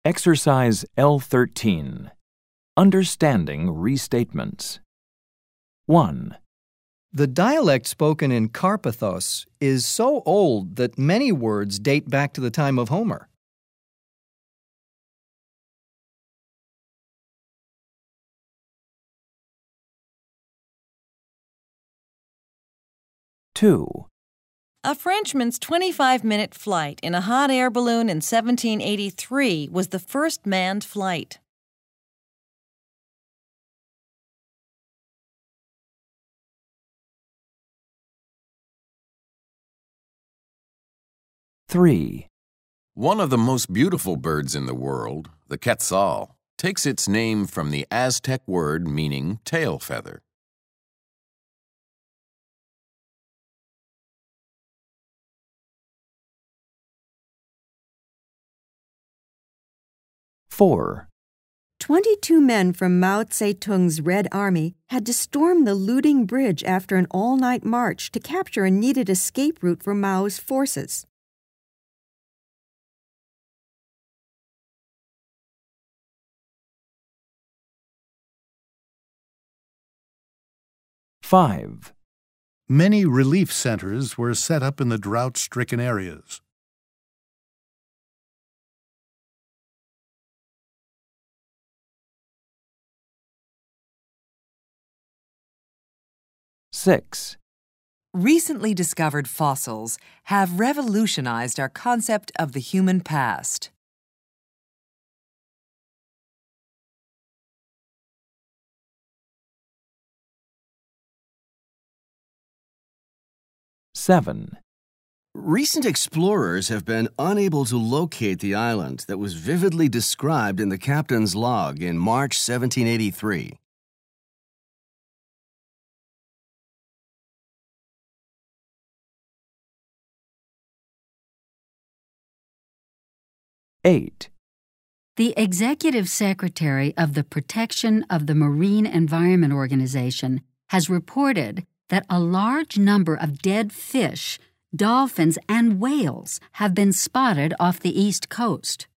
Exercise L13. Understanding restatements. 1. The dialect spoken in Carpathos is so old that many words date back to the time of Homer. 2. A Frenchman's 25-minute flight in a hot air balloon in 1783 was the first manned flight. 3. One of the most beautiful birds in the world, the quetzal, takes its name from the Aztec word meaning tail feather. 4. 22 men from Mao Zedong's Red Army had to storm the Luding Bridge after an all-night march to capture a needed escape route for Mao's forces. 5. Many relief centers were set up in the drought-stricken areas. 6. Recently discovered fossils have revolutionized our concept of the human past. 7. Recent explorers have been unable to locate the island that was vividly described in the captain's log in March 1783. 8. The Executive Secretary of the Protection of the Marine Environment Organization has reported that a large number of dead fish, dolphins, and whales have been spotted off the East Coast.